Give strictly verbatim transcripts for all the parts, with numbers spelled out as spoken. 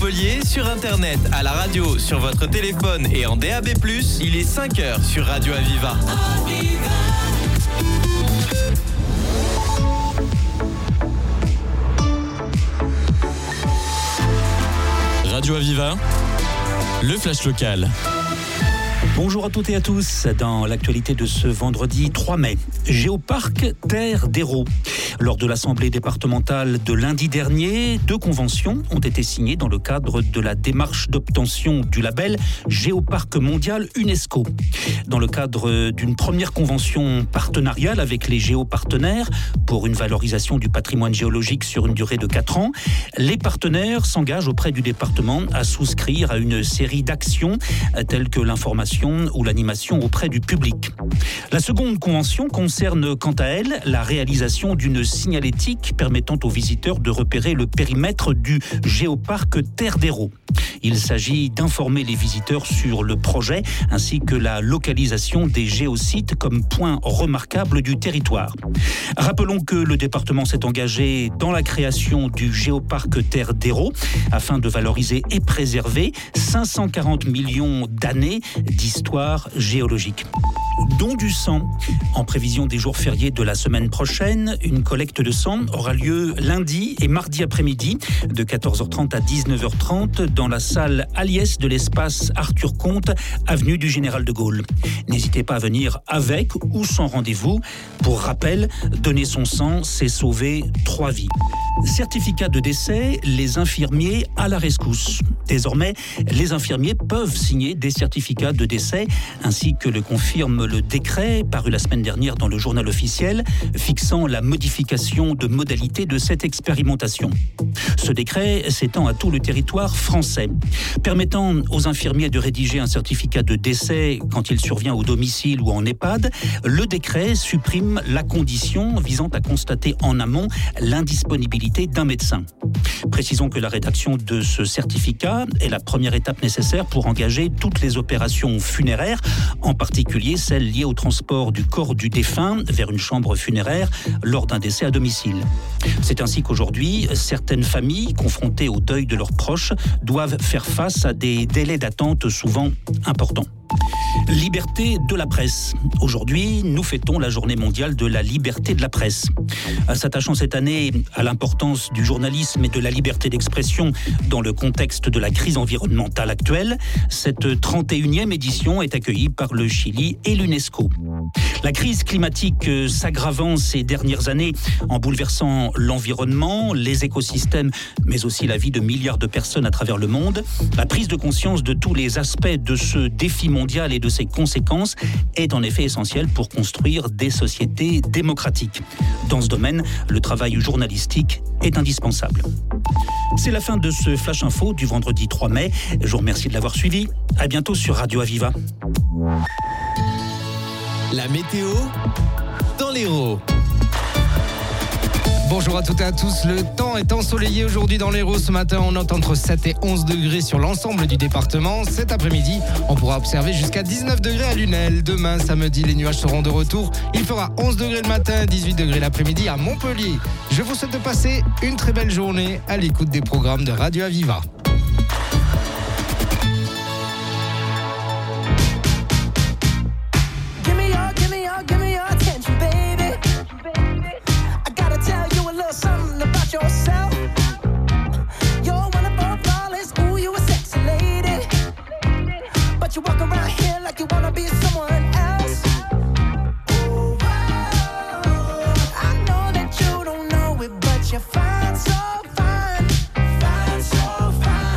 Montpellier, sur internet, à la radio, sur votre téléphone et en D A B plus, il est cinq heures sur Radio Aviva. Radio Aviva, le flash local. Bonjour à toutes et à tous. Dans l'actualité de ce vendredi trois mai, Géoparc Terre d'Hérault. Lors de l'Assemblée départementale de lundi dernier, deux conventions ont été signées dans le cadre de la démarche d'obtention du label Géoparc mondial UNESCO. Dans le cadre d'une première convention partenariale avec les géopartenaires pour une valorisation du patrimoine géologique sur une durée de quatre ans, les partenaires s'engagent auprès du département à souscrire à une série d'actions telles que l'information ou l'animation auprès du public. La seconde convention concerne quant à elle la réalisation d'une signalétique permettant aux visiteurs de repérer le périmètre du Géoparc Terre d'Hérault. Il s'agit d'informer les visiteurs sur le projet ainsi que la localisation des géosites comme point remarquable du territoire. Rappelons que le département s'est engagé dans la création du Géoparc Terre d'Hérault afin de valoriser et préserver cinq cent quarante millions d'années d'histoire géologique. Don du sang. En prévision des jours fériés de la semaine prochaine, une collecte de sang aura lieu lundi et mardi après-midi de quatorze heures trente à dix-neuf heures trente dans la salle Aliès de l'espace Arthur Comte, avenue du Général de Gaulle. N'hésitez pas à venir avec ou sans rendez-vous. Pour rappel, donner son sang, c'est sauver trois vies. Certificat de décès, les infirmiers à la rescousse. Désormais, les infirmiers peuvent signer des certificats de décès, ainsi que le confirme le décret paru la semaine dernière dans le journal officiel, fixant la modification de modalités de cette expérimentation. Ce décret s'étend à tout le territoire français, permettant aux infirmiers de rédiger un certificat de décès quand il survient au domicile ou en EHPAD. Le décret supprime la condition visant à constater en amont l'indisponibilité d'un médecin. Précisons que la rédaction de ce certificat est la première étape nécessaire pour engager toutes les opérations funéraires, en particulier celles liées au transport du corps du défunt vers une chambre funéraire lors d'un décès à domicile. C'est ainsi qu'aujourd'hui, certaines familles confrontées au deuil de leurs proches doivent faire face à des délais d'attente souvent importants. Liberté de la presse. Aujourd'hui, nous fêtons la journée mondiale de la liberté de la presse. S'attachant cette année à l'importance du journalisme et de la liberté d'expression dans le contexte de la crise environnementale actuelle, cette trente et unième édition est accueillie par le Chili et l'UNESCO. La crise climatique s'aggravant ces dernières années en bouleversant l'environnement, les écosystèmes, mais aussi la vie de milliards de personnes à travers le monde, la prise de conscience de tous les aspects de ce défi mondial et de ses conséquences est en effet essentielle pour construire des sociétés démocratiques. Dans ce domaine, le travail journalistique est indispensable. C'est la fin de ce Flash Info du vendredi trois mai. Je vous remercie de l'avoir suivi. À bientôt sur Radio Aviva. La météo dans l'Hérault. Bonjour à toutes et à tous. Le temps est ensoleillé aujourd'hui dans l'Hérault. Ce matin, on note entre sept et onze degrés sur l'ensemble du département. Cet après-midi, on pourra observer jusqu'à dix-neuf degrés à Lunel. Demain, samedi, les nuages seront de retour. Il fera onze degrés le matin, dix-huit degrés l'après-midi à Montpellier. Je vous souhaite de passer une très belle journée à l'écoute des programmes de Radio Aviva. Yourself, you're one of our flawless. Ooh, you a sexy lady, but you walk around here like you wanna be someone else. Ooh, I know that you don't know it, but you're fine, so fine, fine, so fine.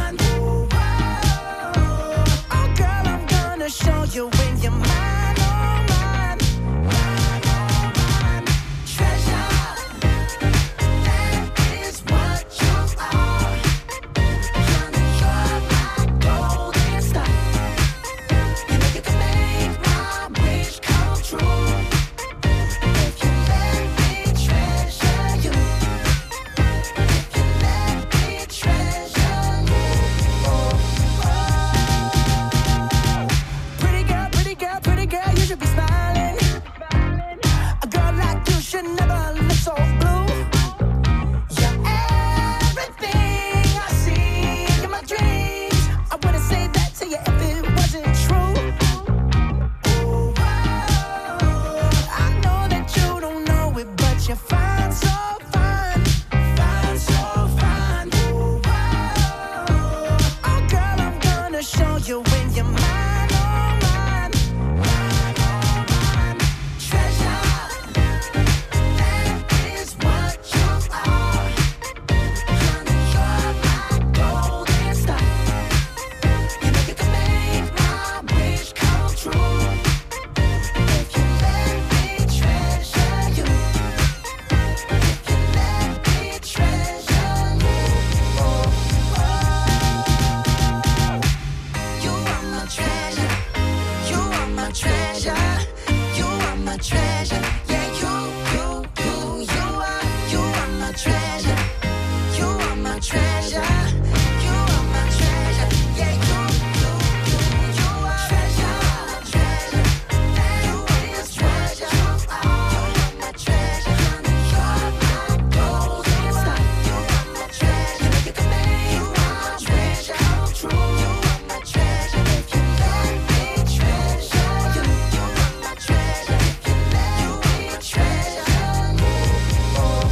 'cause you're fine, so fine, fine, so fine. Ooh, whoa. Oh girl, I'm gonna show you when you're mine, oh mine, mine, oh mine. Treasure, that is what you are. Honey, you're my golden star. You know you can make my wish come true. If you let me treasure you, if you let me treasure you, oh, oh. You are my treasure, you are my treasure, you are my treasure. Yeah, you, you, you, you are, you are my treasure, you are my treasure, you are my treasure. Yeah, you, you, you, you are treasure, treasure. You are my treasure, you are my treasure. Honey, you're my golden star. You are my treasure. You know you can make my treasure come true. You are my treasure. If you let me treasure you, you are my treasure. If you let me treasure you, oh, oh.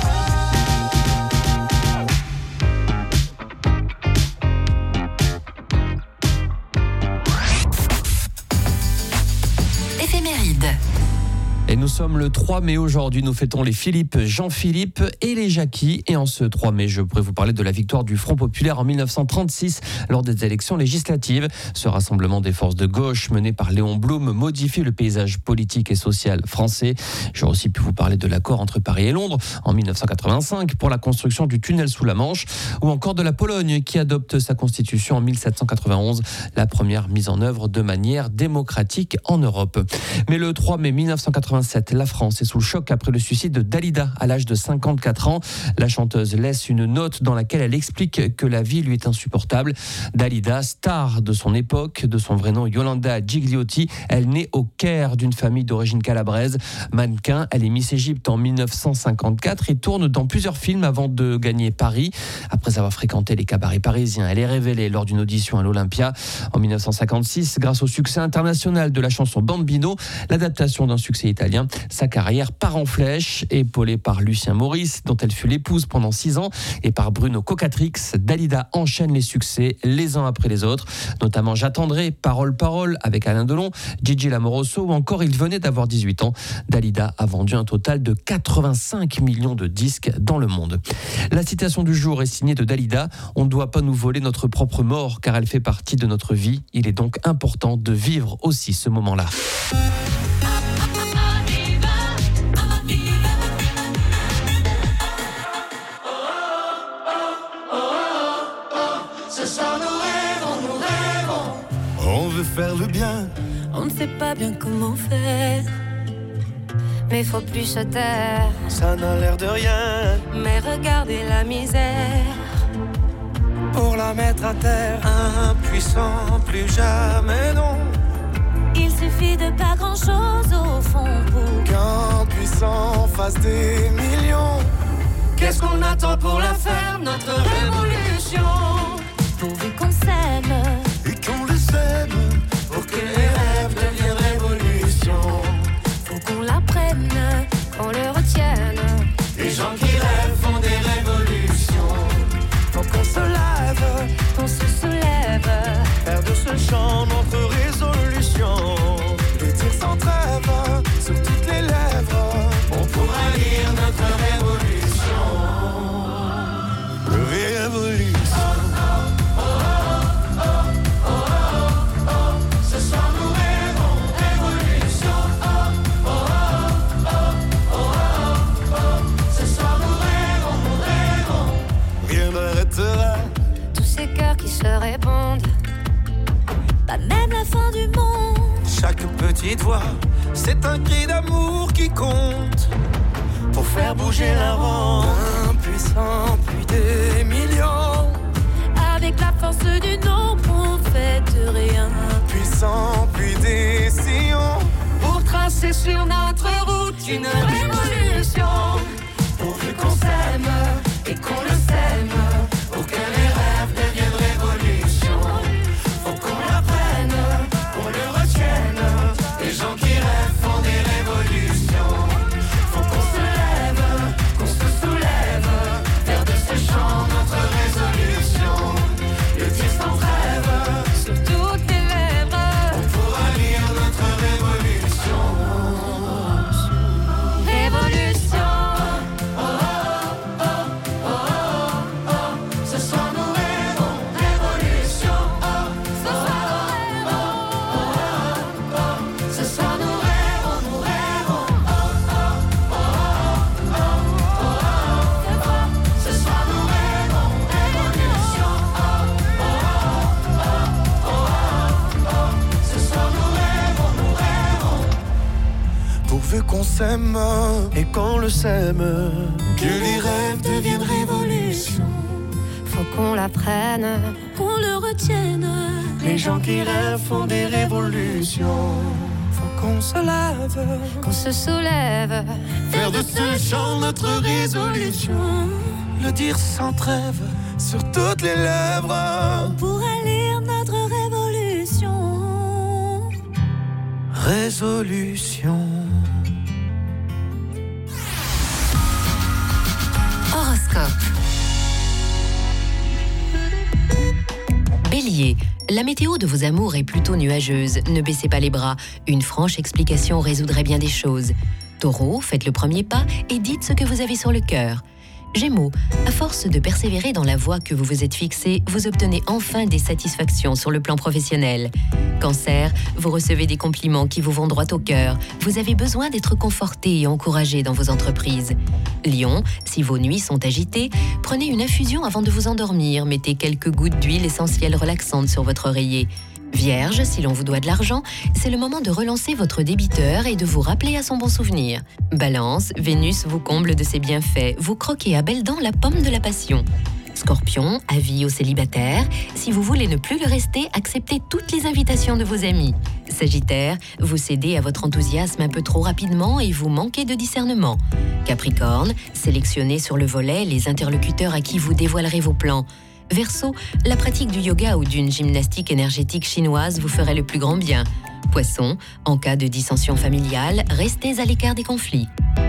Éphéméride. Et nous sommes le trois mai aujourd'hui, nous fêtons les Philippe, Jean-Philippe et les Jackie. Et en ce trois mai, je pourrais vous parler de la victoire du Front populaire en mille neuf cent trente-six lors des élections législatives. Ce rassemblement des forces de gauche mené par Léon Blum modifie le paysage politique et social français. J'aurais aussi pu vous parler de l'accord entre Paris et Londres en mille neuf cent quatre-vingt-cinq pour la construction du tunnel sous la Manche, ou encore de la Pologne qui adopte sa constitution en mille sept cent quatre-vingt-onze, la première mise en œuvre de manière démocratique en Europe. Mais le trois mai mille neuf cent quatre-vingt-sept, la France est sous le choc après le suicide de Dalida à l'âge de cinquante-quatre ans. La chanteuse laisse une note dans laquelle elle explique que la vie lui est insupportable. Dalida, star de son époque, de son vrai nom Yolanda Gigliotti, elle naît au Caire d'une famille d'origine calabraise. Mannequin, elle est Miss Égypte en mille neuf cent cinquante-quatre et tourne dans plusieurs films avant de gagner Paris. Après avoir fréquenté les cabarets parisiens, elle est révélée lors d'une audition à l'Olympia. En mille neuf cent cinquante-six, grâce au succès international de la chanson Bambino, l'adaptation d'un succès italien, sa carrière part en flèche. Épaulée par Lucien Maurice, dont elle fut l'épouse pendant six ans, et par Bruno Cocatrix, Dalida enchaîne les succès les uns après les autres, notamment J'attendrai, Parole Parole avec Alain Delon, Gigi Lamoroso, ou encore Il venait d'avoir dix-huit ans. Dalida a vendu un total de quatre-vingt-cinq millions de disques dans le monde. La citation du jour est signée de Dalida. On ne doit pas nous voler notre propre mort car elle fait partie de notre vie. Il est donc important de vivre aussi ce moment-là. On veut faire le bien, On ne sait pas bien comment faire, mais faut plus se taire. ça n'a l'air de rien. Mais regardez la misère. Pour la mettre à terre, impuissant, plus jamais non. Il suffit de pas grand chose au fond pour Qu'un puissant fasse des millions. Qu'est-ce qu'on attend pour la faire, notre révolution? pourvu qu'on s'aime. Et qu'on le sème, pour que les rêves deviennent révolution. Faut qu'on l'apprenne, qu'on le retienne. Les gens qui rêvent font des révolutions. Faut qu'on se lève, Qu'on se soulève. faire de ce chant notre résolution. Le tir sans trêve, sur toutes les lèvres. On pourra lire notre révolution. Révolution. Ce soir nous rêvons révolution. Ce soir nous rêvons, nous rêvons. Rien n'arrêtera. Tous ces cœurs qui se répondent. Pas même la fin du monde. Chaque petite voix, c'est un cri d'amour qui compte. Pour faire bouger la ronde. Impuissant, plus des millions. Avec la force du nombre, on fait de rien. Puissant, puis des sillons. Pour tracer sur notre route une révolution. Pourvu qu'on s'aime et qu'on le sème. Pour que les rêves deviennent révolution. Faut qu'on l'apprenne, qu'on le retienne. Les gens qui rêvent font des révolutions. Faut qu'on se lève. s'aime et qu'on le sème, que les rêves deviennent révolution. Faut qu'on l'apprenne, qu'on le retienne. Les gens qui rêvent font des révolutions. Faut qu'on se lève, Qu'on se soulève, faire de ce chant notre résolution. Le dire sans trêve sur toutes les lèvres. pour élire notre révolution. Résolution. Horoscope. Bélier, la météo de vos amours est plutôt nuageuse. Ne baissez pas les bras. Une franche explication résoudrait bien des choses. Taureau, faites le premier pas et dites ce que vous avez sur le cœur. Gémeaux, à force de persévérer dans la voie que vous vous êtes fixée, vous obtenez enfin des satisfactions sur le plan professionnel. Cancer, vous recevez des compliments qui vous vont droit au cœur. Vous avez besoin d'être conforté et encouragé dans vos entreprises. Lion, si vos nuits sont agitées, prenez une infusion avant de vous endormir. Mettez quelques gouttes d'huile essentielle relaxante sur votre oreiller. Vierge, si l'on vous doit de l'argent, c'est le moment de relancer votre débiteur et de vous rappeler à son bon souvenir. Balance, Vénus vous comble de ses bienfaits. Vous croquez à belles dents la pomme de la passion. Scorpion, avis aux célibataires. Si vous voulez ne plus le rester, acceptez toutes les invitations de vos amis. Sagittaire, vous cédez à votre enthousiasme un peu trop rapidement et vous manquez de discernement. Capricorne, sélectionnez sur le volet les interlocuteurs à qui vous dévoilerez vos plans. Verseau, la pratique du yoga ou d'une gymnastique énergétique chinoise vous ferait le plus grand bien. Poisson, en cas de dissension familiale, restez à l'écart des conflits.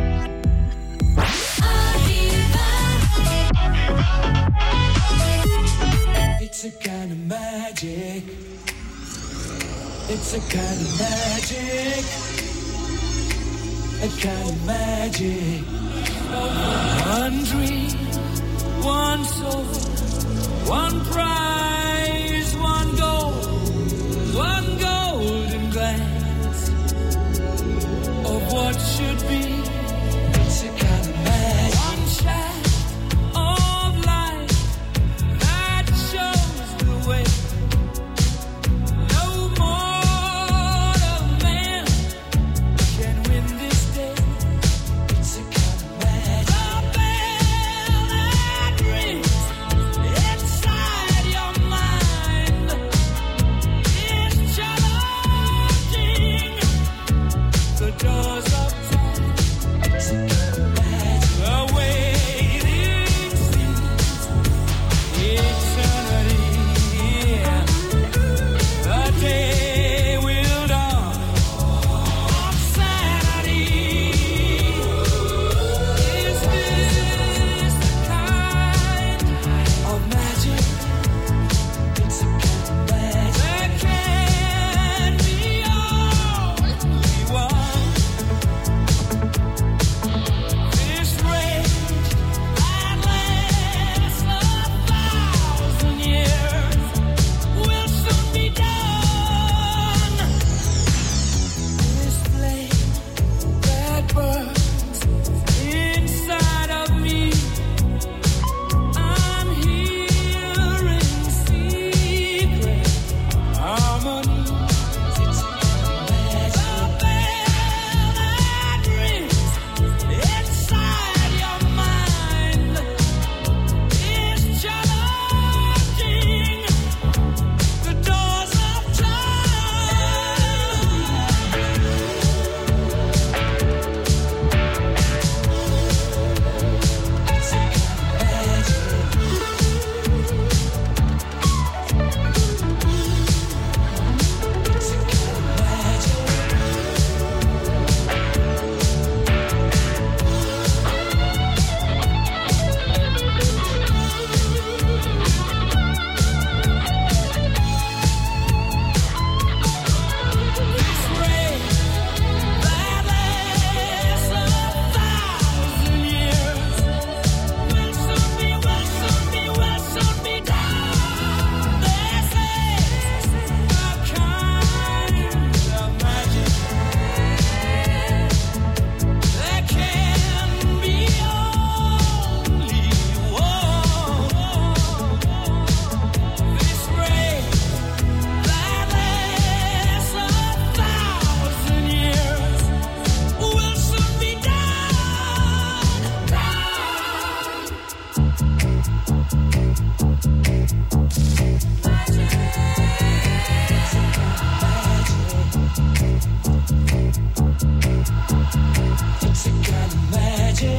It's a kind of magic. It's a kind of magic. A kind of magic. One dream, one soul. One prize, one goal, one golden glance of what should be. It's a kind of magic. One shaft of light that shows the way. No mortal man can win this day. It's a kind of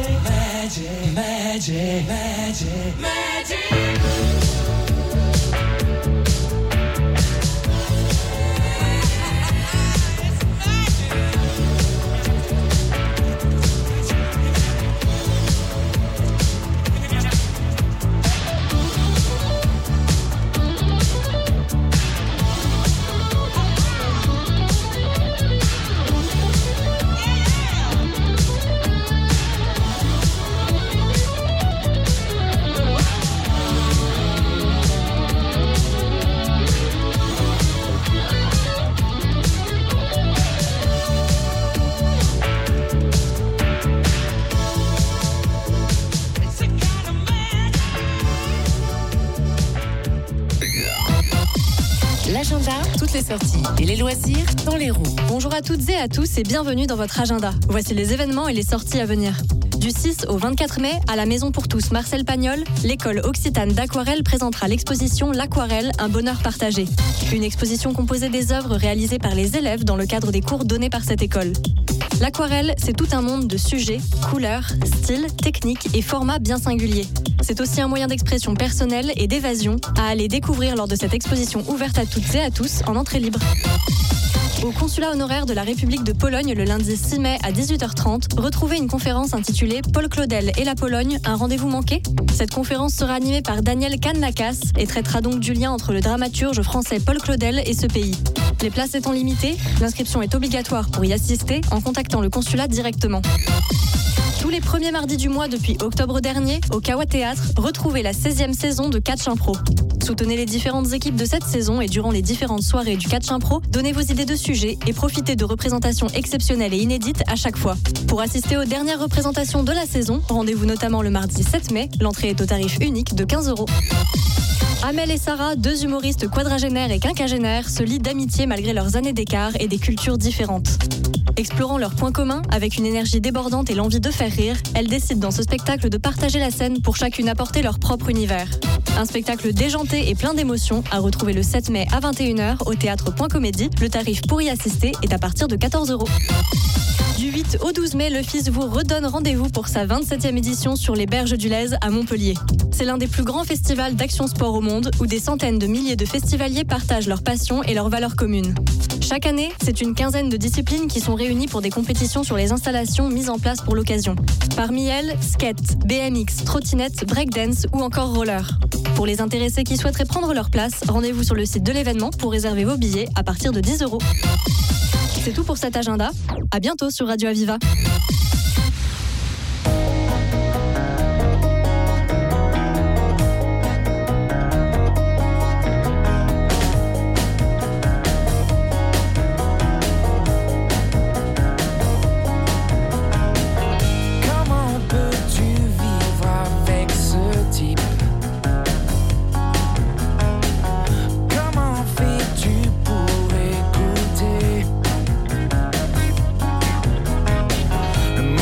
magic, magic, magic, magic. L'agenda, toutes les sorties et les loisirs dans l'Hérault. Bonjour à toutes et à tous et bienvenue dans votre agenda. Voici les événements et les sorties à venir. Du six au vingt-quatre mai, à la Maison pour tous Marcel Pagnol, l'école occitane d'aquarelle présentera l'exposition L'aquarelle, un bonheur partagé. Une exposition composée des œuvres réalisées par les élèves dans le cadre des cours donnés par cette école. L'aquarelle, c'est tout un monde de sujets, couleurs, styles, techniques et formats bien singuliers. C'est aussi un moyen d'expression personnelle et d'évasion à aller découvrir lors de cette exposition ouverte à toutes et à tous en entrée libre. Au consulat honoraire de la République de Pologne le lundi six mai à dix-huit heures trente, retrouvez une conférence intitulée Paul Claudel et la Pologne, un rendez-vous manqué. Cette conférence sera animée par Daniel Kanlakas et traitera donc du lien entre le dramaturge français Paul Claudel et ce pays. Les places étant limitées, l'inscription est obligatoire pour y assister en contactant le consulat directement. Tous les premiers mardis du mois depuis octobre dernier, au Kawa Théâtre, retrouvez la seizième saison de Catch Impro. Soutenez les différentes équipes de cette saison et durant les différentes soirées du Catch Impro, donnez vos idées de sujets et profitez de représentations exceptionnelles et inédites à chaque fois. Pour assister aux dernières représentations de la saison, rendez-vous notamment le mardi sept mai, l'entrée est au tarif unique de quinze euros. Amel et Sarah, deux humoristes quadragénaires et quinquagénaires, se lient d'amitié malgré leurs années d'écart et des cultures différentes. Explorant leurs points communs, avec une énergie débordante et l'envie de faire rire, elles décident dans ce spectacle de partager la scène pour chacune apporter leur propre univers. Un spectacle déjanté et plein d'émotions à retrouver le sept mai à vingt et une heures au théâtre Point Comédie. Le tarif pour y assister est à partir de quatorze euros. Du huit au douze mai, le F I S vous redonne rendez-vous pour sa vingt-septième édition sur les berges du Lez à Montpellier. C'est l'un des plus grands festivals d'action sport au monde où des centaines de milliers de festivaliers partagent leur passion et leurs valeurs communes. Chaque année, c'est une quinzaine de disciplines qui sont réunies pour des compétitions sur les installations mises en place pour l'occasion. Parmi elles, skate, B M X, trottinette, breakdance ou encore roller. Pour les intéressés qui souhaiteraient prendre leur place, rendez-vous sur le site de l'événement pour réserver vos billets à partir de dix euros. C'est tout pour cet agenda. À bientôt sur Radio Aviva. Le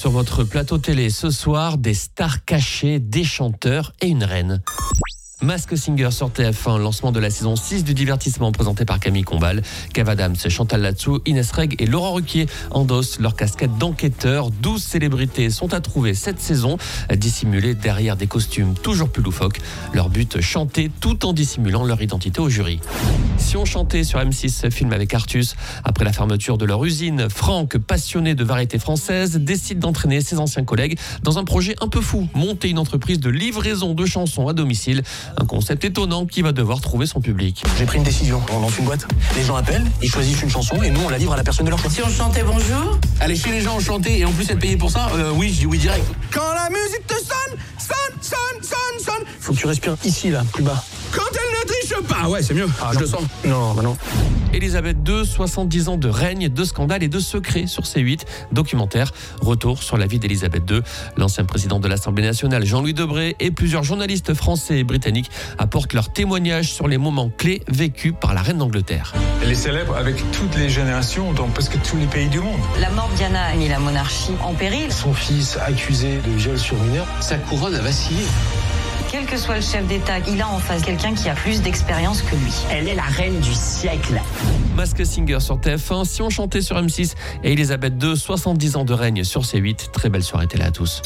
sur votre plateau télé ce soir, des stars cachées, des chanteurs et une reine. Mask Singer sur T F un, lancement de la saison six du divertissement présenté par Camille Combal. Kev Adams, Chantal Latsou, Inès Reg et Laurent Ruquier endossent leur casquette d'enquêteurs. douze célébrités sont à trouver cette saison, dissimulées derrière des costumes toujours plus loufoques. Leur but, chanter tout en dissimulant leur identité au jury. Si on chantait sur M six, film avec Artus. Après la fermeture de leur usine, Franck, passionné de variété française, décide d'entraîner ses anciens collègues dans un projet un peu fou, monter une entreprise de livraison de chansons à domicile. Un concept étonnant qui va devoir trouver son public. J'ai pris une décision, on lance une boîte. Les gens appellent, ils choisissent une chanson et nous on la livre à la personne de leur choix. Si on chantait bonjour, allez chez les gens chanter et en plus être payé pour ça, euh, oui, je dis oui direct. Quand la musique te sonne, sonne, sonne, sonne, sonne. Faut que tu respires ici là, plus bas. Quand elle ne triche pas, ouais c'est mieux, ah, je non. le sens. Non, bah non. Elisabeth deux, soixante-dix ans de règne, de scandales et de secrets sur C huit. Documentaire, retour sur la vie d'Elisabeth deux. L'ancien président de l'Assemblée nationale, Jean-Louis Debré, et plusieurs journalistes français et britanniques apportent leur témoignage sur les moments clés vécus par la reine d'Angleterre. Elle est célèbre avec toutes les générations dans presque tous les pays du monde. La mort de Diana a mis la monarchie en péril. Son fils accusé de viol sur mineur, sa couronne a vacillé. Quel que soit le chef d'État, il a en face quelqu'un qui a plus d'expérience que lui. Elle est la reine du siècle. Mask Singer sur T F un, Si on chantait sur M six et Elisabeth deux, soixante-dix ans de règne sur C huit. Très belle soirée télé à tous.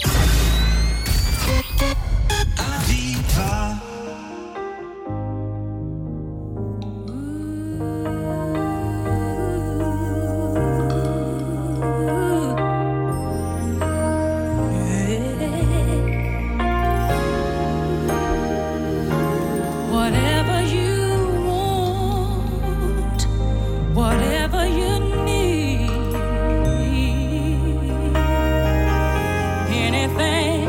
Whatever you want, whatever you need, anything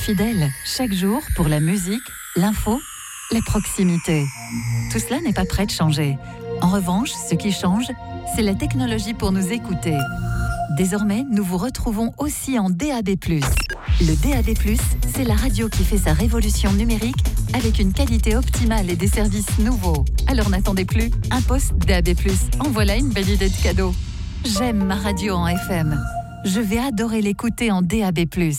fidèles, chaque jour pour la musique, l'info, la proximité. Tout cela n'est pas prêt de changer. En revanche, ce qui change, c'est la technologie pour nous écouter. Désormais, nous vous retrouvons aussi en D A B plus. Le D A B plus, c'est la radio qui fait sa révolution numérique avec une qualité optimale et des services nouveaux. Alors n'attendez plus, un poste D A B plus. En voilà une belle idée de cadeau. J'aime ma radio en F M. Je vais adorer l'écouter en D A B plus.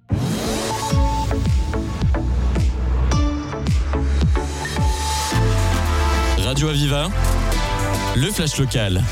Radio Aviva, le flash local.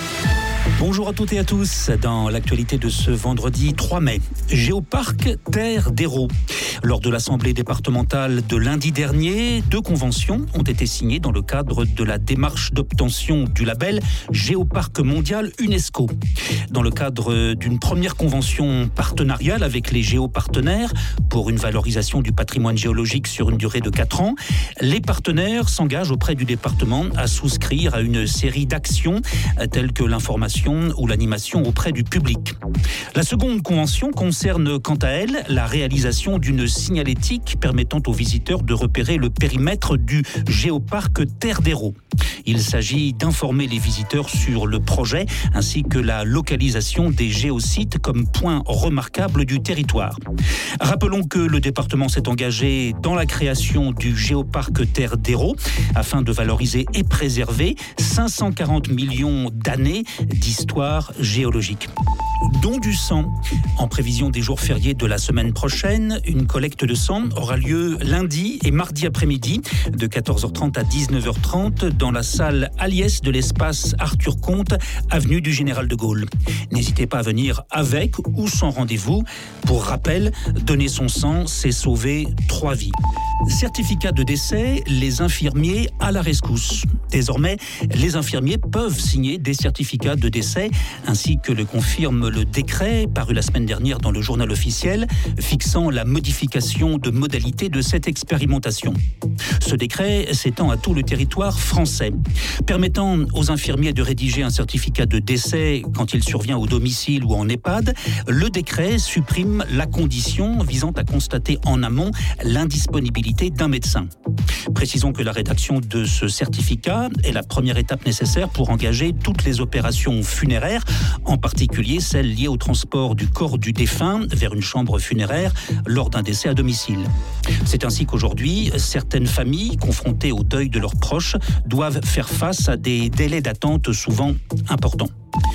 Bonjour à toutes et à tous. Dans l'actualité de ce vendredi trois mai, Géoparc Terre d'Hérault. Lors de l'Assemblée départementale de lundi dernier, deux conventions ont été signées dans le cadre de la démarche d'obtention du label Géoparc mondial UNESCO. Dans le cadre d'une première convention partenariale avec les géopartenaires pour une valorisation du patrimoine géologique sur une durée de quatre ans, les partenaires s'engagent auprès du département à souscrire à une série d'actions telles que l'information ou l'animation auprès du public. La seconde convention concerne quant à elle la réalisation d'une signalétique permettant aux visiteurs de repérer le périmètre du Géoparc Terre d'Hérault. Il s'agit d'informer les visiteurs sur le projet ainsi que la localisation des géosites comme point remarquable du territoire. Rappelons que le département s'est engagé dans la création du Géoparc Terre d'Hérault afin de valoriser et préserver cinq cent quarante millions d'années d'histoire géologique. Don du sang. En prévision des jours fériés de la semaine prochaine, une collecte de sang aura lieu lundi et mardi après-midi de quatorze heures trente à dix-neuf heures trente dans la salle Aliès de l'espace Arthur Comte, avenue du Général de Gaulle. N'hésitez pas à venir avec ou sans rendez-vous. Pour rappel, donner son sang, c'est sauver trois vies. Certificat de décès, les infirmiers à la rescousse. Désormais, les infirmiers peuvent signer des certificats de décès, ainsi que le confirme le décret paru la semaine dernière dans le journal officiel, fixant la modification de modalités de cette expérimentation. Ce décret s'étend à tout le territoire français, permettant aux infirmiers de rédiger un certificat de décès quand il survient au domicile ou en EHPAD. Le décret supprime la condition visant à constater en amont l'indisponibilité d'un médecin. Précisons que la rédaction de ce certificat est la première étape nécessaire pour engager toutes les opérations funéraires, en particulier celles liées au transport du corps du défunt vers une chambre funéraire lors d'un décès à domicile. C'est ainsi qu'aujourd'hui, certaines familles confrontées au deuil de leurs proches doivent faire face à des délais d'attente souvent importants.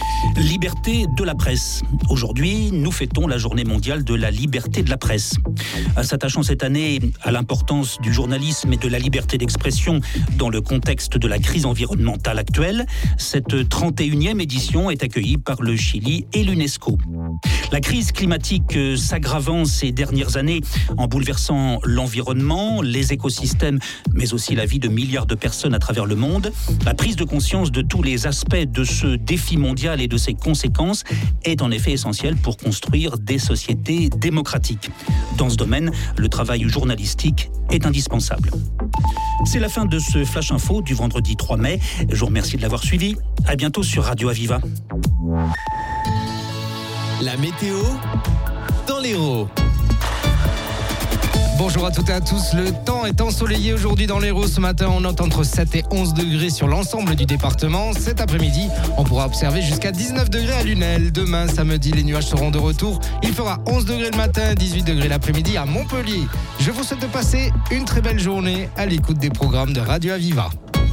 Liberté de la presse. Aujourd'hui, nous fêtons la journée mondiale de la liberté de la presse. S'attachant cette année à l'importance du journalisme et de la liberté d'expression dans le contexte de la crise environnementale actuelle, cette trente et unième édition est accueillie par le Chili et l'UNESCO. La crise climatique s'aggravant ces dernières années en bouleversant l'environnement, les écosystèmes, mais aussi la vie de milliards de personnes à travers le monde, la prise de conscience de tous les aspects de ce défi mondial et de ses conséquences est en effet essentielle pour construire des sociétés démocratiques. Dans ce domaine, le travail journalistique est indispensable. C'est la fin de ce Flash Info du vendredi trois mai. Je vous remercie de l'avoir suivi. À bientôt sur Radio Aviva. La météo dans l'Hérault. Bonjour à toutes et à tous. Le temps est ensoleillé aujourd'hui dans l'Hérault. Ce matin, on note entre sept et onze degrés sur l'ensemble du département. Cet après-midi, on pourra observer jusqu'à dix-neuf degrés à Lunel. Demain, samedi, les nuages seront de retour. Il fera onze degrés le matin, dix-huit degrés l'après-midi à Montpellier. Je vous souhaite de passer une très belle journée à l'écoute des programmes de Radio Aviva.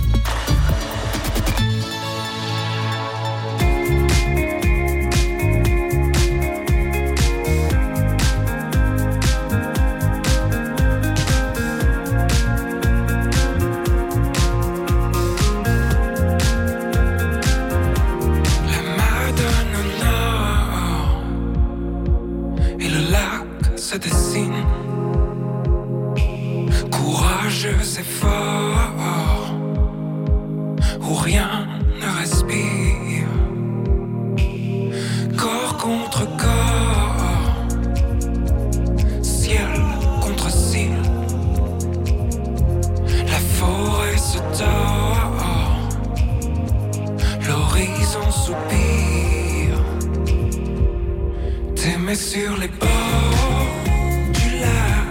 Se dessine, courageux et fort, où rien ne respire, corps contre corps, ciel contre ciel, la forêt se tord, l'horizon soupire, t'aimer sur les bords du lac.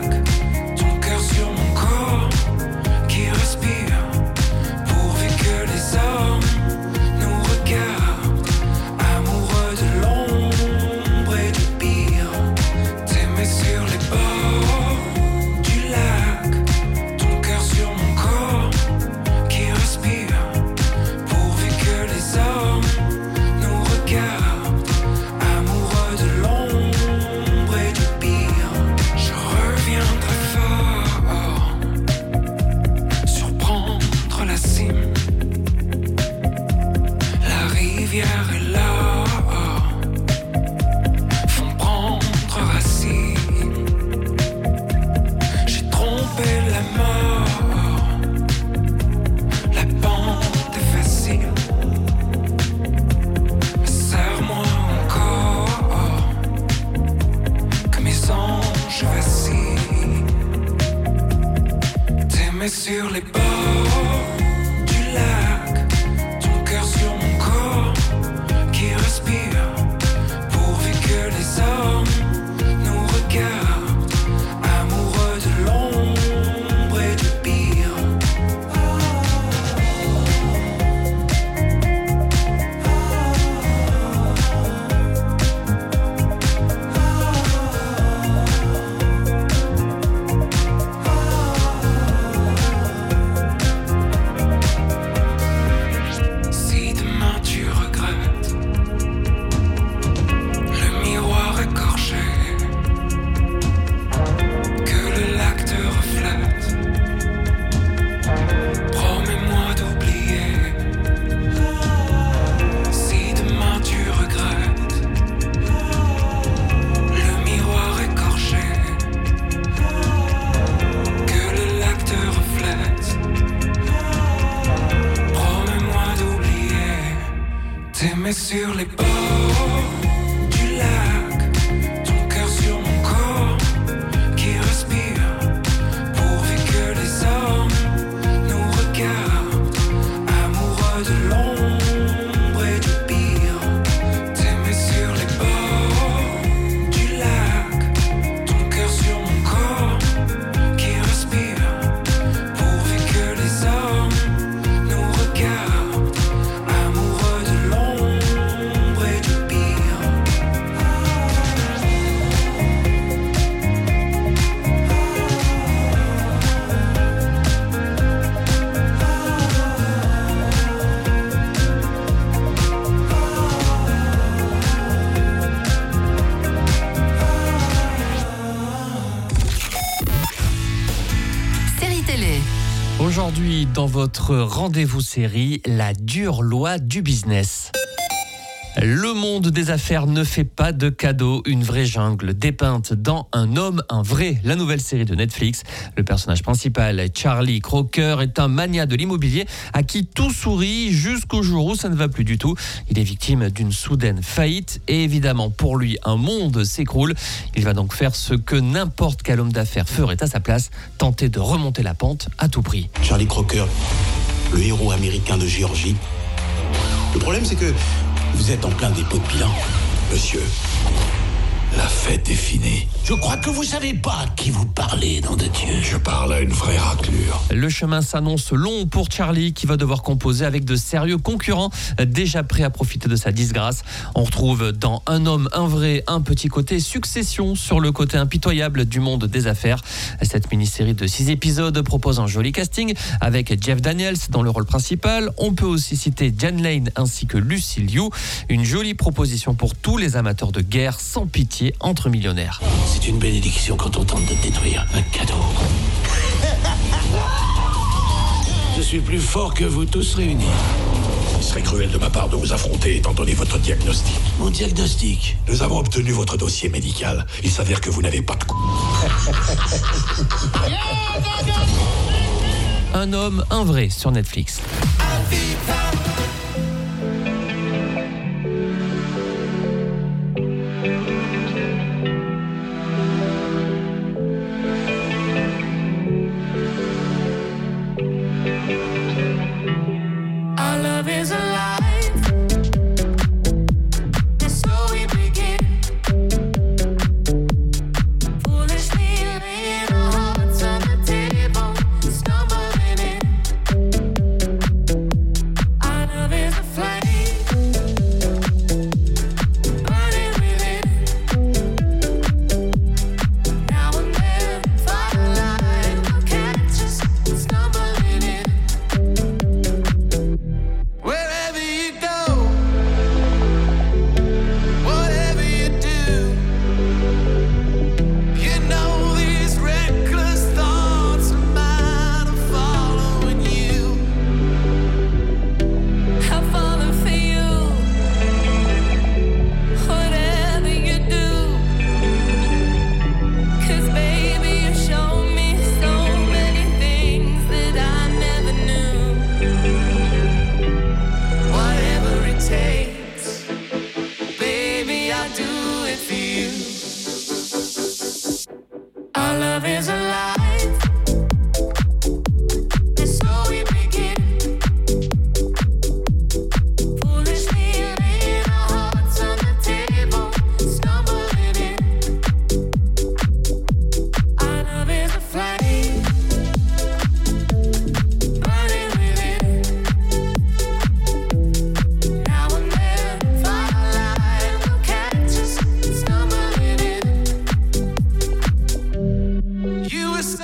T'aimais sur les bords du lac, ton cœur sur mon corps qui respire, pourvu que les hommes nous regardent, amoureux de l'ombre et du pire. Si demain tu regrettes le miroir écorché, que le lac te reflète, promets-moi d'oublier. Si demain tu regrettes le miroir écorché, que le lac te reflète, promets-moi d'oublier. T'aimais sur les bords du lac, ton cœur sur mon corps qui respire, pourvu que les hommes nous regardent, amoureux de l'ombre et du pire. T'aimais sur les bords du lac, ton cœur sur mon corps qui respire, pourvu que les hommes nous regardent, amoureux de l'ombre et du pire. Série télé. Aujourd'hui, dans votre rendez-vous série, la dure loi du business. Le monde des affaires ne fait pas de cadeaux, une vraie jungle dépeinte dans Un homme, un vrai, la nouvelle série de Netflix. Le personnage principal, Charlie Crocker, est un mania de l'immobilier à qui tout sourit jusqu'au jour où ça ne va plus du tout. Il est victime d'une soudaine faillite et évidemment pour lui un monde s'écroule. Il va donc faire ce que n'importe quel homme d'affaires ferait à sa place, tenter de remonter la pente à tout prix. Charlie Crocker, le héros américain de Géorgie. Le problème, c'est que vous êtes en plein dépôt de bilan. Monsieur, la fête est finie. Je crois que vous savez pas à qui vous parlez, nom de Dieu. Je parle à une vraie raclure. Le chemin s'annonce long pour Charlie qui va devoir composer avec de sérieux concurrents déjà prêts à profiter de sa disgrâce. On retrouve dans Un homme, un vrai, un petit côté Succession sur le côté impitoyable du monde des affaires. Cette mini-série de six épisodes propose un joli casting avec Jeff Daniels dans le rôle principal. On peut aussi citer Jan Lane ainsi que Lucy Liu. Une jolie proposition pour tous les amateurs de guerre sans pitié entre millionnaires. C'est une bénédiction quand on tente de détruire un cadeau. Je suis plus fort que vous tous réunis. Il serait cruel de ma part de vous affronter étant donné votre diagnostic. Mon diagnostic? Nous avons obtenu votre dossier médical. Il s'avère que vous n'avez pas de coup. Un homme, un vrai sur Netflix. Our love is alive, and so we begin. Foolishly laying our hearts on the table, stumbling in. Our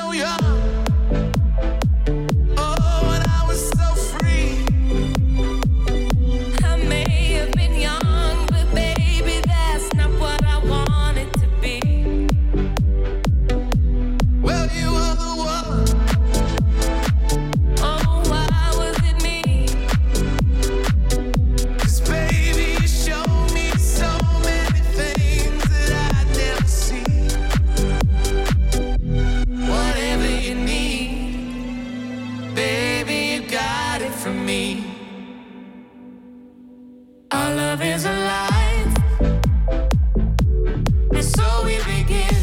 so young. Oh, when I was so free. I may have been young, but baby, that's not what I wanted to be. Well, you were the one. Oh, why was it me? 'Cause baby, you showed me so many things that I'd never see. Whatever you need, baby, you got it from me. Our love is alive, and so we begin.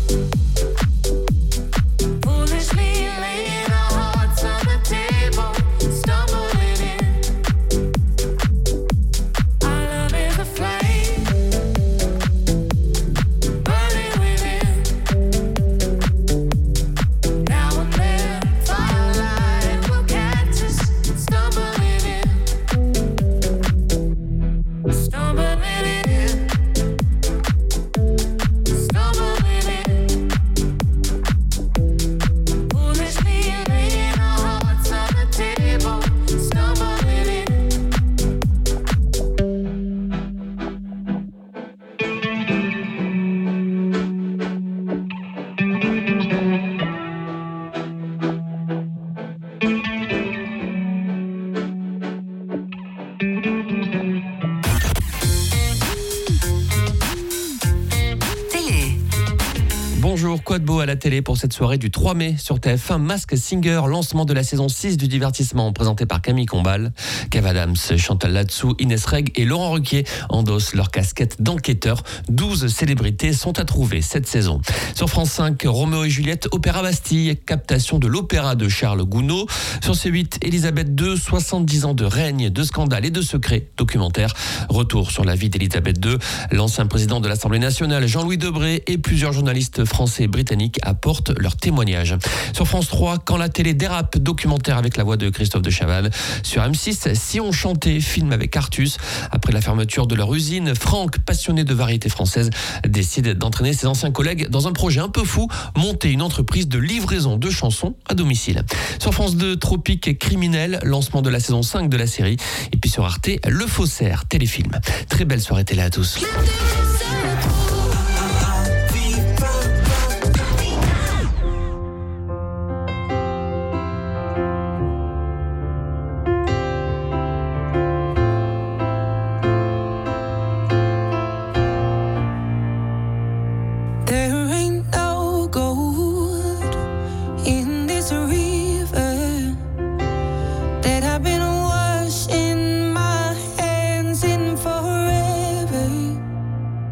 Foolishly laying our hearts on the table, stumbling in. Our love is a flame, burning within. Now and then, firelight will catch us, stumbling in, stumbling in, stumbling in. Foolishly laying our hearts on the table, stumbling in. Télé. Bonjour, quoi de beau à la télé pour cette soirée du trois mai sur T F un, Masked Singer, lancement de la saison six du divertissement présenté par Camille Combal. Kev Adams, Chantal Latsou, Inès Reg et Laurent Ruquier endossent leur casquette d'enquêteurs. douze célébrités sont à trouver cette saison. Sur France cinq, Roméo et Juliette, Opéra Bastille, captation de l'opéra de Charles Gounod. Sur C huit, Élisabeth deux, soixante-dix ans de règne, de scandales et de secrets, documentaire. Retour sur la vie d'Élisabeth deux. L'ancien président de l'Assemblée nationale, Jean-Louis Debré, et plusieurs journalistes français et britanniques apportent leurs témoignages. Sur France trois, Quand la télé dérape, documentaire avec la voix de Christophe de Chavannes. Sur M six, Si on chantait, film avec Artus. Après la fermeture de leur usine, Franck, passionné de variété française, décide d'entraîner ses anciens collègues dans un projet un peu fou, monter une entreprise de livraison de chansons à domicile. Sur France deux, Tropique criminel, lancement de la saison cinq de la série. Et puis sur Arte, Le Faussaire, téléfilm. Très belle soirée télé à tous. There ain't no gold in this river that I've been washing my hands in forever.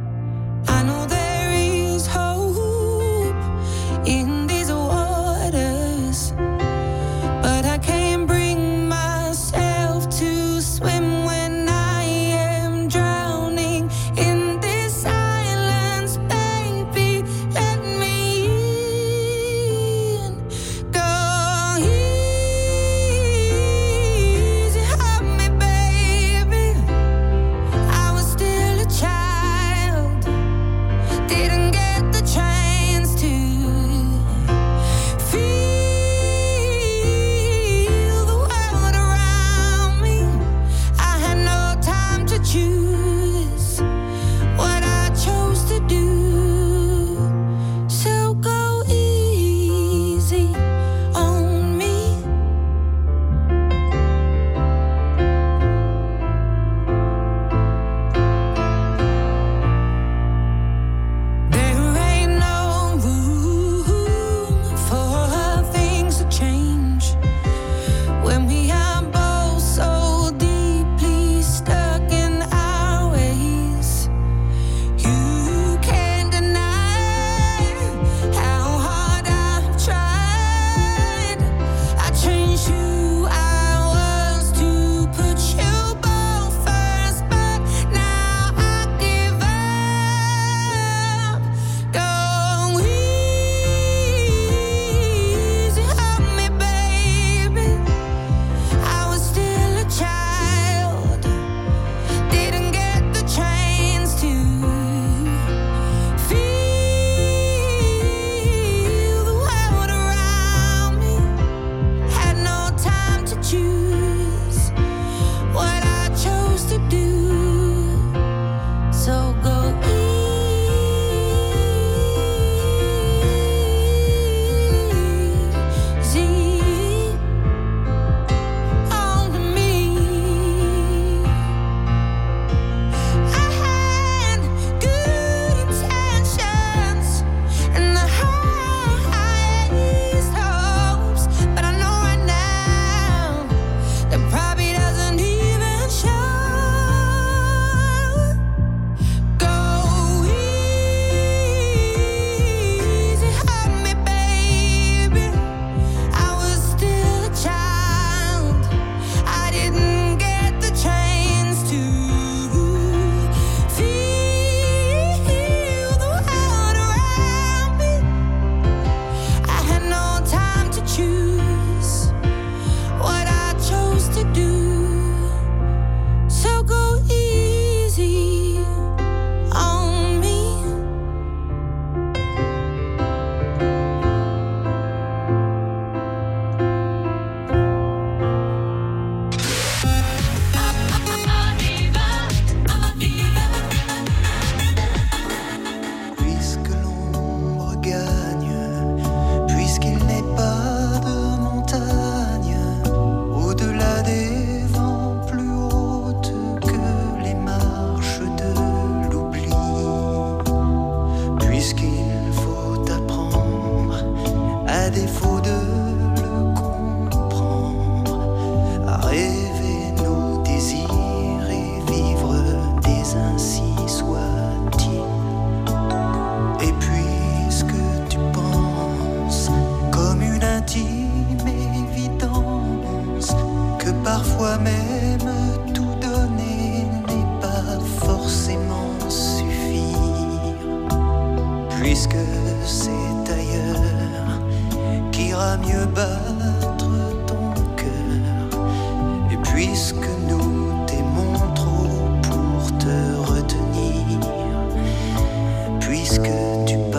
défaut de le comprendre, à rêver nos désirs et vivre des ainsi soit-il. Et puisque tu penses comme une intime évidence que parfois même tout donner n'est pas forcément suffire, puisque c'est ailleurs qu'ira mieux battre ton cœur, et puisque nous t'aimons trop pour te retenir, puisque tu pars.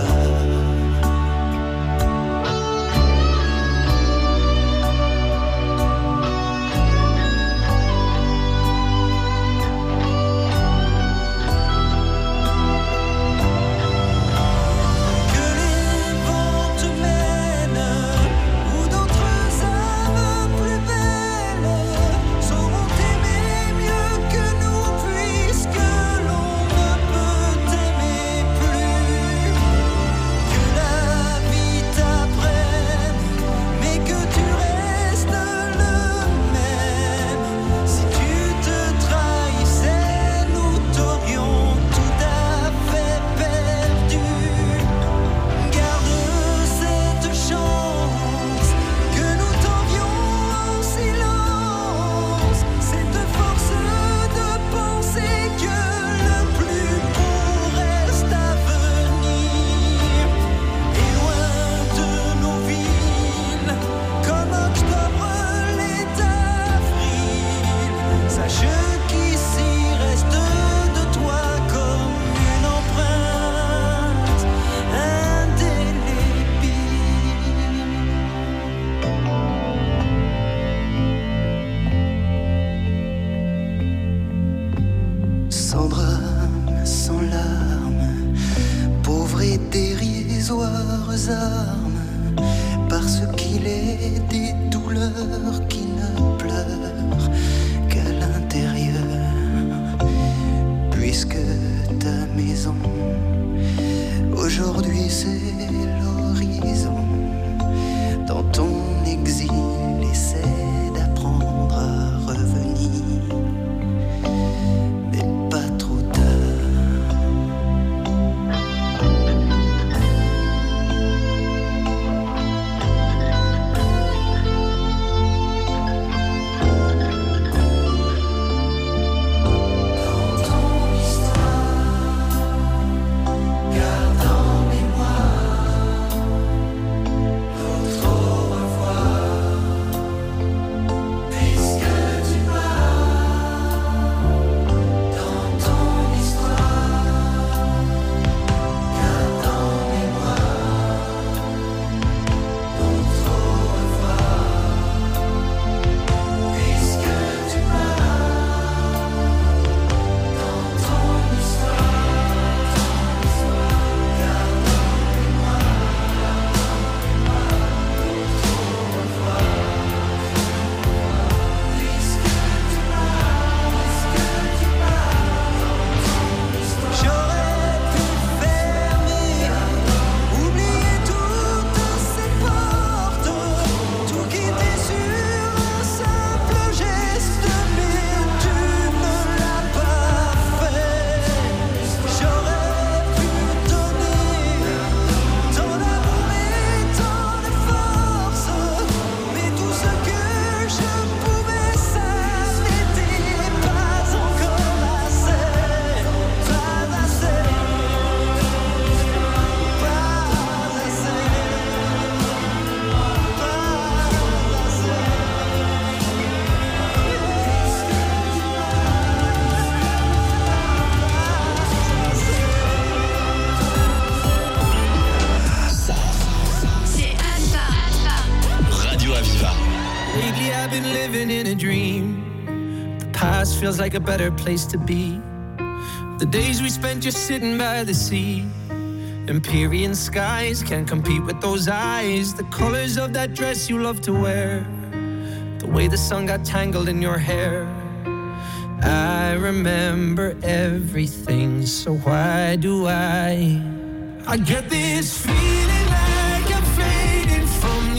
Sans drame, sans larmes, pauvres et dérisoires armes, parce qu'il est des douleurs qui ne pleurent qu'à l'intérieur, puisque ta maison aujourd'hui c'est l'horizon. Dans ton exil, essaie d'apprendre à revenir, mais pas trop tard. Dans ton histoire, garde en mémoire notre au revoir, puisque tu pars. Dans ton histoire, garde en mémoire notre au revoir, puisque tu pars. Dans ton histoire, ton histoire, garde en mémoire notre au revoir, puisque tu pars, puisque tu pars. Dans ton histoire, j'aurais pu fermer, oublier toutes ces portes, tout quitter sur un simple geste, mais tu ne l'as pas fait. J'aurais pu donner ton amour et ton force, mais tout ce que je pouvais, ça n'était pas encore assez, pas assez, pas assez, C'est Alpha. Radio Aviva. Lately I've been living in a dream. The past feels like a better place to be. The days we spent just sitting by the sea. Empyrean skies can't compete with those eyes. The colors of that dress you love to wear. The way the sun got tangled in your hair. I remember everything, so why do I? I get this feeling like I'm fading from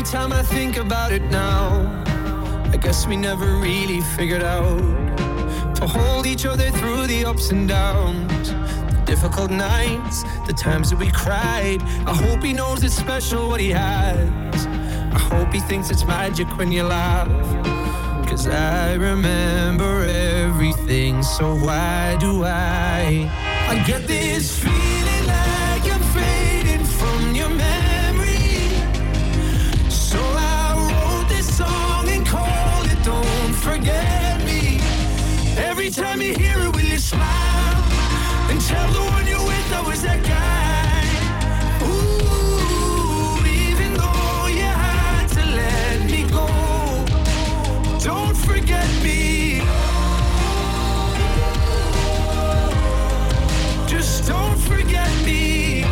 time I think about it now, I guess we never really figured out to hold each other through the ups and downs, the difficult nights, the times that we cried. I hope he knows it's special what he has. I hope he thinks it's magic when you laugh, 'cause I remember everything, so why do I I get this feeling like I'm fading from your memory. So I wrote this song and called it Don't Forget Me. Every time you hear it, will you smile and tell the one you're with I was that guy? Ooh, even though you had to let me go, don't forget me. Just don't forget me.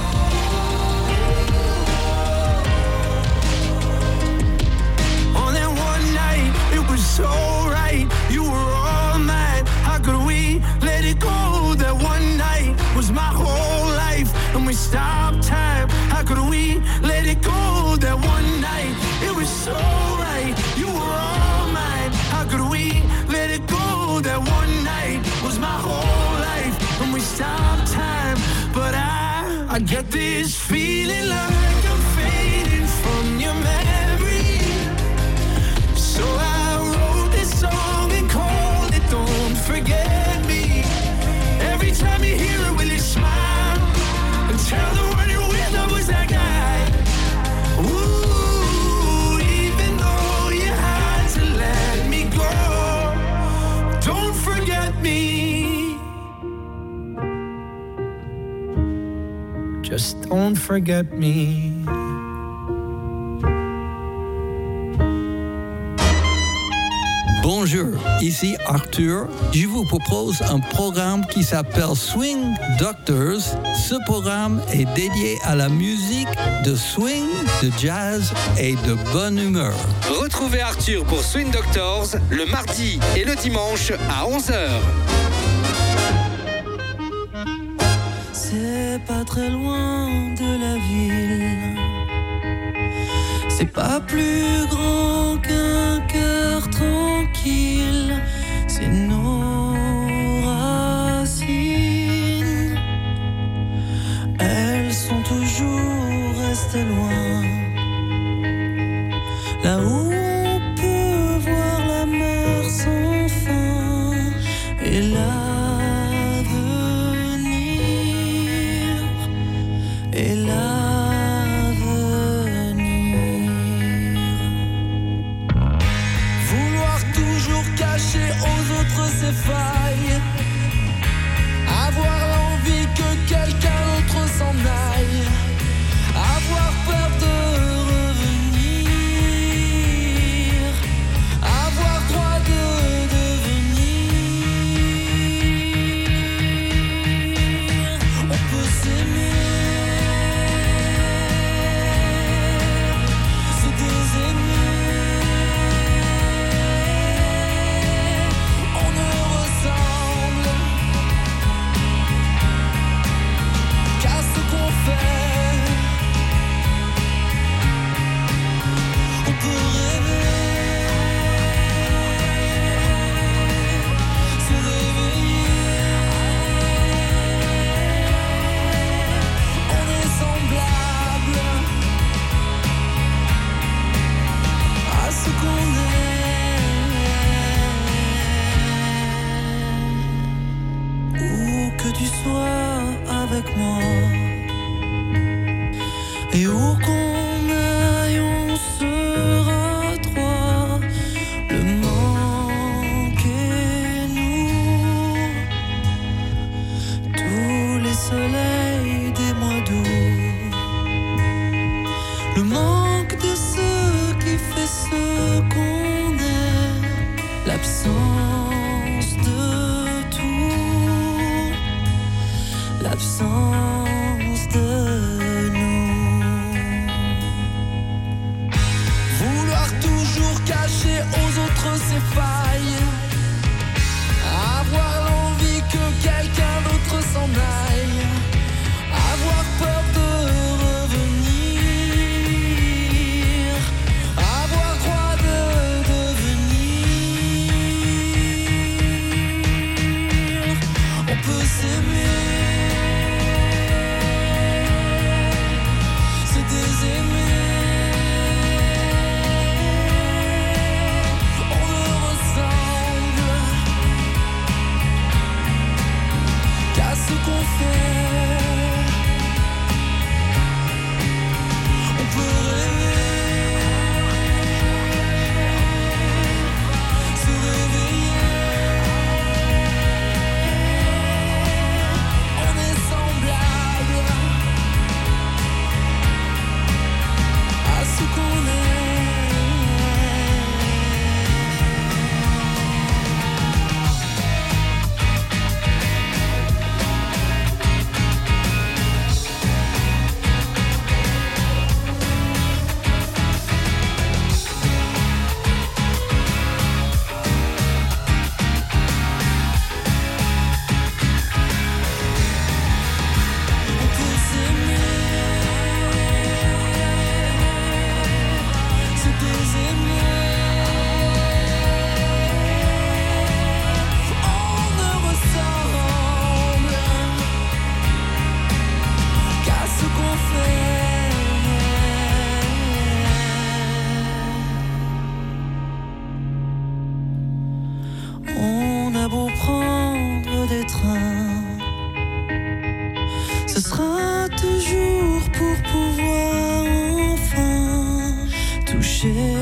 On that one night, it was so right. You were all mine. How could we let it go? That one night was my whole life, and we stopped time. How could we let it go? That one night, it was so right. You were all mine. How could we let it go? That one night was my whole life, and we stopped time. But I, I get this feeling like I'm fading from your memory. So I wrote this song and called it Don't Forget Me. Every time you hear it, will you smile and tell the one you're with I was that guy? Ooh, even though you had to let me go, don't forget me. Just don't forget me. Bonjour, ici Arthur. Je vous propose un programme qui s'appelle Swing Doctors. Ce programme est dédié à la musique de swing, de jazz et de bonne humeur. Retrouvez Arthur pour Swing Doctors le mardi et le dimanche à onze heures. C'est pas très loin de la ville. C'est pas plus grand qu'un cœur tranquille. C'est nos racines. Elles sont toujours restées loin. Là où on peut voir la mer sans fin et l'avenir. Et l'avenir. Vouloir toujours cacher aux autres ses failles. Avoir l'envie que quelqu'un d'autre s'en aille. Avoir peur de revenir. Avoir droit de devenir. On peut s'aimer. Et où qu'on aille, on sera trois. Le manque et nous. Tous les soleils des mois d'août. Le manque de ce qui fait ce qu'on est. L'absence de tout. L'absence de nous. toujours pour pouvoir enfin toucher